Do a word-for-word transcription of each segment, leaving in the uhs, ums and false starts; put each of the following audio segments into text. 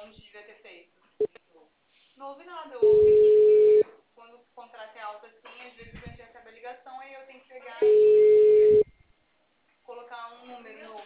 Não ouvi nada, eu ouvi que quando o contrato é alto assim, às vezes a gente recebe a ligação e eu tenho que pegar e colocar um número novo.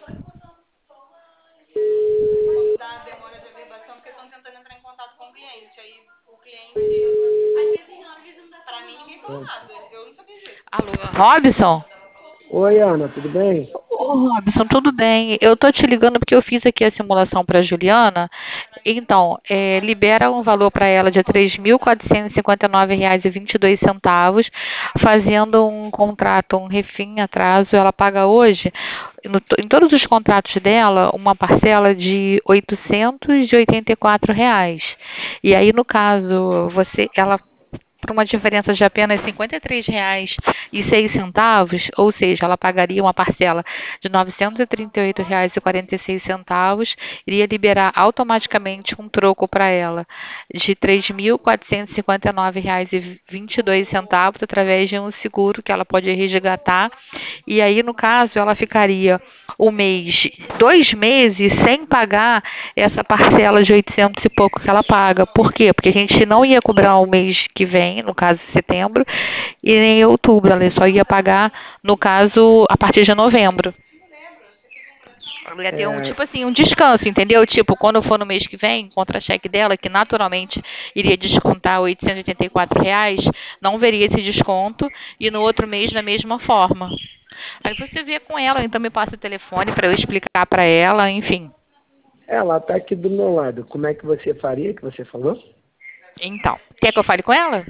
Quando dá demora de averbação, porque estão tentando entrar em contato com o cliente. Aí o cliente, pra mim, ninguém falou nada. Eu não sabia disso. Alô, Robson? Oi, Ana, tudo bem? Ô, Robson, tudo bem? Eu tô te ligando porque eu fiz aqui a simulação para Juliana. Então, é, libera um valor para ela de três mil quatrocentos e cinquenta e nove reais e vinte e dois centavos, fazendo um contrato, um refim atraso. Ela paga hoje, no, em todos os contratos dela, uma parcela de oitocentos e oitenta e quatro reais. E aí, no caso, você, ela por uma diferença de apenas cinquenta e três reais e seis centavos, ou seja, ela pagaria uma parcela de novecentos e trinta e oito reais e quarenta e seis centavos, iria liberar automaticamente um troco para ela de três mil quatrocentos e cinquenta e nove reais e vinte e dois centavos através de um seguro que ela pode resgatar. E aí, no caso, ela ficaria o mês, dois meses sem pagar essa parcela de oitocentos e pouco que ela paga. Por quê? Porque a gente não ia cobrar o mês que vem, no caso setembro, e nem outubro. Ela só ia pagar, no caso, a partir de novembro. Ela ia ter um, É, tipo assim, um descanso, entendeu? Tipo, quando for no mês que vem, contra-cheque dela, que naturalmente iria descontar oitocentos e oitenta e quatro reais, não veria esse desconto, e no outro mês da mesma forma. Aí você vê com ela, então me passa o telefone para eu explicar para ela, enfim. ela tá aqui do meu lado. Como é que você faria, que você falou? Então, quer que eu fale com ela?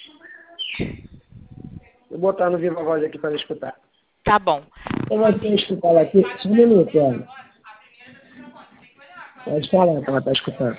Vou botar no Viva Voz aqui para ela escutar. Tá bom. Eu vou ter escutar ela aqui. Só um minuto, Ana. Pode falar que ela tá escutando.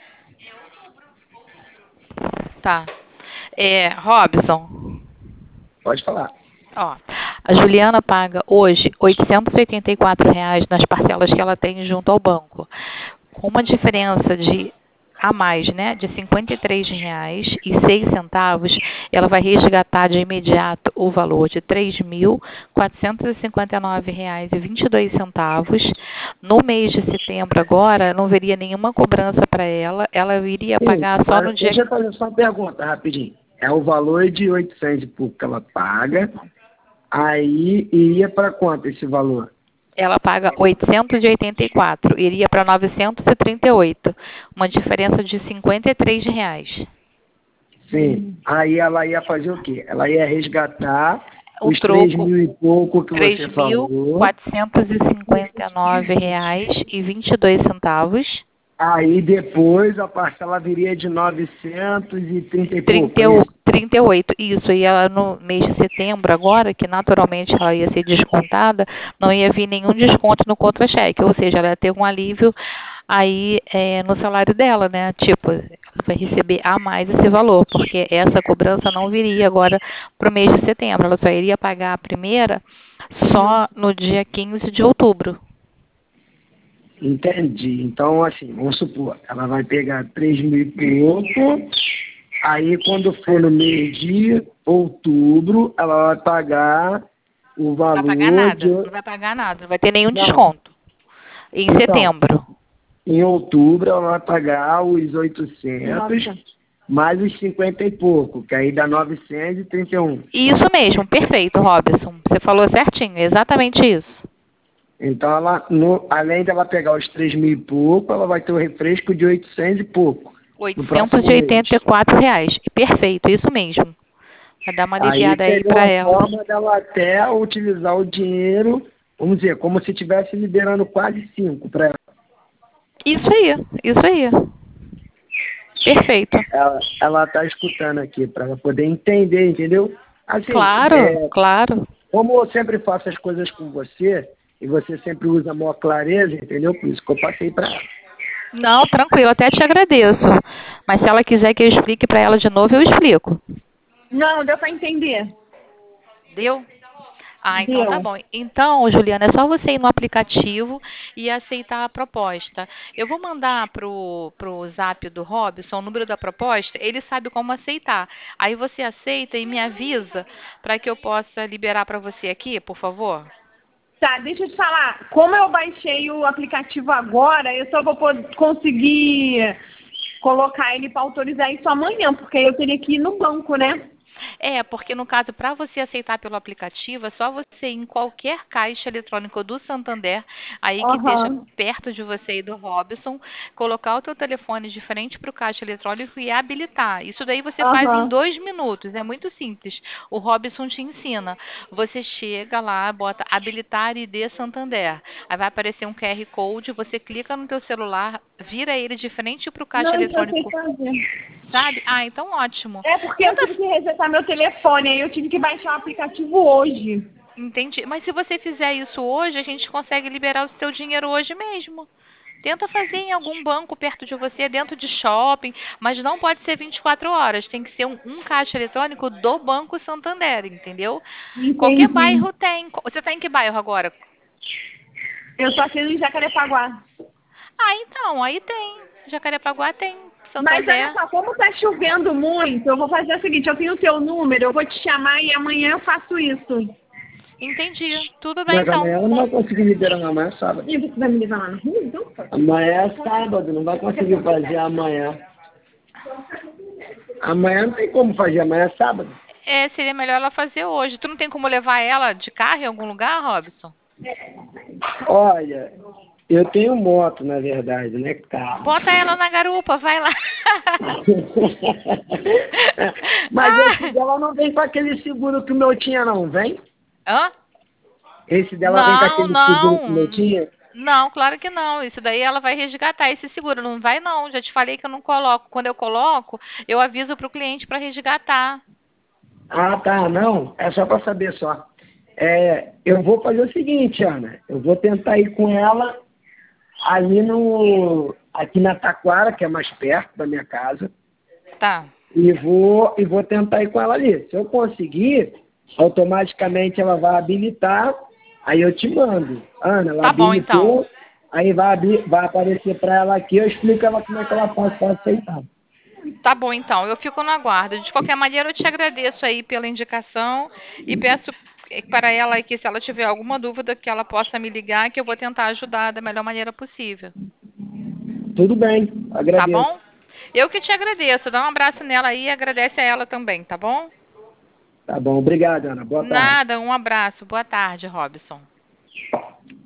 Tá. É, Robson, Pode falar. ó, a Juliana paga hoje oitocentos e oitenta e quatro reais nas parcelas que ela tem junto ao banco. Com uma diferença de a mais, né, de cinquenta e três reais e seis centavos, ela vai resgatar de imediato o valor de três mil quatrocentos e cinquenta e nove reais e vinte e dois centavos. No mês de setembro agora, não veria nenhuma cobrança para ela, ela iria Sim, pagar só no mas dia. deixa eu fazer só uma pergunta rapidinho. É o valor de oitocentos e pouco que ela paga. Aí iria para quanto esse valor? Ela paga oitocentos e oitenta e quatro, iria para novecentos e trinta e oito, uma diferença de cinquenta e três reais. Sim. Aí ela ia fazer o quê? Ela ia resgatar O os três troco, mil e pouco que três você mil falou. quatrocentos e cinquenta e nove reais e vinte e dois centavos. Aí depois a parcela viria de novecentos e trinta e pouco, trinta, é e o- isso? trinta e oito, isso, e ela no mês de setembro agora, que naturalmente ela ia ser descontada, não ia vir nenhum desconto no contra-cheque, ou seja, ela ia ter um alívio aí é, no salário dela, né? Tipo, ela vai receber a mais esse valor, porque essa cobrança não viria agora para o mês de setembro, ela só iria pagar a primeira só no dia quinze de outubro. Entendi. Então, assim, vamos supor, ela vai pegar três mil e pouco, aí quando for no mês de outubro, ela vai pagar o Não vai pagar valor de... nada, não vai pagar nada, não vai ter nenhum Não, desconto em então, setembro. em outubro ela vai pagar os oitocentos mais os cinquenta e pouco, que aí dá novecentos e trinta e um. Isso mesmo, perfeito, Robson. Você falou certinho, exatamente isso. Então, ela, no, além dela pegar os três mil e pouco, ela vai ter o refresco de oitocentos e pouco no oitocentos próximo e mês. oitenta e quatro reais. Perfeito, isso mesmo. Vai dar uma Aí aliviada aí seria para uma ela. forma dela até utilizar o dinheiro, vamos dizer, como se estivesse liberando quase cinco para ela. Isso aí, isso aí. Perfeito. Ela está escutando aqui, para ela poder entender, entendeu? Assim, Claro, é, claro. como eu sempre faço as coisas com você, e você sempre usa a maior clareza, entendeu? Por isso que eu passei para ela. Não, tranquilo, até te agradeço. Mas se ela quiser que eu explique para ela de novo, eu explico. Não, deu pra entender. Deu? Ah, então tá Deu. bom. Então, Juliana, é só você ir no aplicativo e aceitar a proposta. Eu vou mandar pro, pro zap do Robson o número da proposta, ele sabe como aceitar. Aí você aceita e me avisa para que eu possa liberar para você aqui, por favor? Tá, deixa eu te falar. Como eu baixei o aplicativo agora, eu só vou pod- conseguir colocar ele para autorizar isso amanhã, porque aí eu teria que ir no banco, né? É, porque no caso, para você aceitar pelo aplicativo, é só você ir em qualquer caixa eletrônica do Santander, aí que esteja Aham. perto de você e do Robson, colocar o teu telefone de frente para o caixa eletrônico e habilitar. Isso daí você faz em Aham. dois minutos, é muito simples. O Robson te ensina. Você chega lá, bota habilitar I D Santander. Aí vai aparecer um Q R Code, você clica no teu celular, vira ele de frente para o caixa Não, isso eu sei eletrônico, fazer. sabe? Ah, então ótimo. É porque eu Tenta. tive que resetar meu telefone, aí eu tive que baixar o aplicativo hoje. Entendi. Mas se você fizer isso hoje, a gente consegue liberar o seu dinheiro hoje mesmo. Tenta fazer em algum banco perto de você, dentro de shopping, mas não pode ser vinte e quatro horas. Tem que ser um, um caixa eletrônico do Banco Santander, entendeu? Qualquer Entendi. bairro tem. Co- Você está em que bairro agora? Eu tô aqui em Jacarepaguá. Ah, então, aí tem. Jacarepaguá tem. Mas olha Santander. só, como tá chovendo muito, eu vou fazer o seguinte, eu tenho o teu número, eu vou te chamar e amanhã eu faço isso. Entendi. Tudo bem, Mas então. amanhã ela não vai conseguir liberar, não. Amanhã é sábado. E você vai me levar lá na rua, então? Amanhã é sábado, não vai conseguir fazer amanhã. Amanhã não tem como fazer, amanhã é sábado. É, seria melhor ela fazer hoje. Tu não tem como levar ela de carro em algum lugar, Robson? Olha, eu tenho moto, na verdade, né? Carro. Bota ela na garupa, vai lá. Mas esse Ah! dela não vem com aquele seguro que o meu tinha, não, vem? Hã? Esse dela vem com Não, aquele seguro que o meu não. tinha? Não, claro que não. Isso daí ela vai resgatar esse seguro. Não vai, não. Já te falei que eu não coloco. Quando eu coloco, eu aviso para o cliente para resgatar. Ah, tá, não. É só para saber só. É, eu vou fazer o seguinte, Ana. Eu vou tentar ir com ela ali no... Aqui na Taquara, que é mais perto da minha casa. Tá. E vou, e vou tentar ir com ela ali. Se eu conseguir, automaticamente ela vai habilitar, aí eu te mando. Ana, ela Tá bom, então. habilitou, aí vai, abi- vai aparecer para ela aqui, eu explico ela como é que ela faz para aceitar. Tá bom, então. Eu fico no aguardo. De qualquer maneira, eu te agradeço aí pela indicação e peço para ela que, se ela tiver alguma dúvida, que ela possa me ligar, que eu vou tentar ajudar da melhor maneira possível. Tudo bem, Tá agradeço. bom? Eu que te agradeço. Dá um abraço nela aí e agradece a ela também, tá bom? Tá bom, obrigado, Ana. Boa tarde. Nada, um abraço. Boa tarde, Robson.